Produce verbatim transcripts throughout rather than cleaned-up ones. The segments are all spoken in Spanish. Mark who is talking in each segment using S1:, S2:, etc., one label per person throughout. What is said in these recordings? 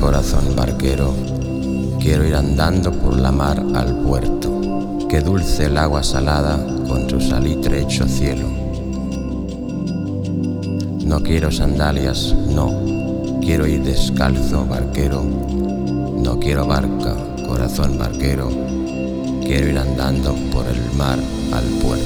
S1: corazón barquero, quiero ir andando por la mar al puerto, que dulce el agua salada con su salitre hecho cielo. No quiero sandalias, no, quiero ir descalzo, barquero. No quiero barca, corazón barquero, quiero ir andando por el mar al puerto.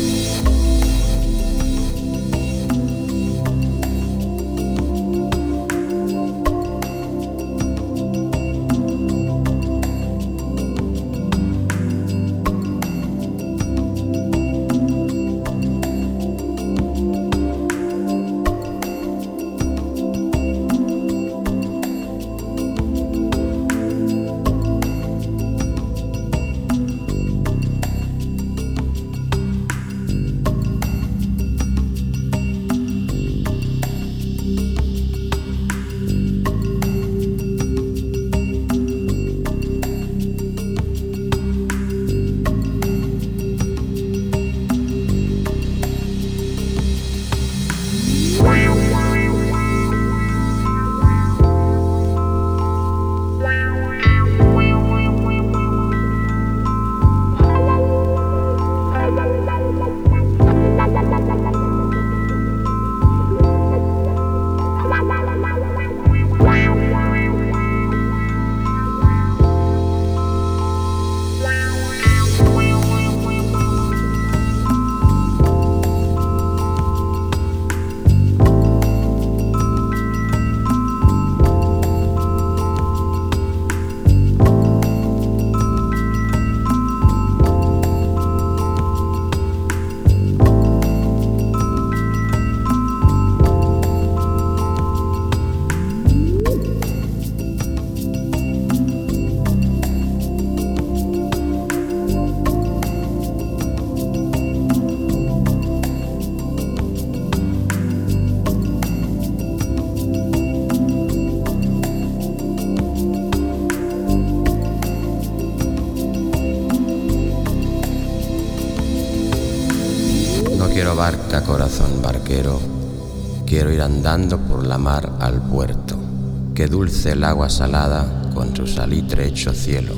S1: No quiero barca, corazón barquero, quiero ir andando por la mar al puerto, que dulce el agua salada con su salitre hecho cielo.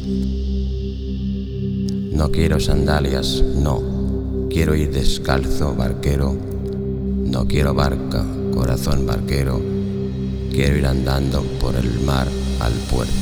S1: No quiero sandalias, no, quiero ir descalzo, barquero. No quiero barca, corazón barquero, quiero ir andando por el mar al puerto.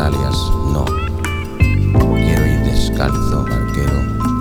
S1: sandalias, no. Quiero ir descalzo, barquero.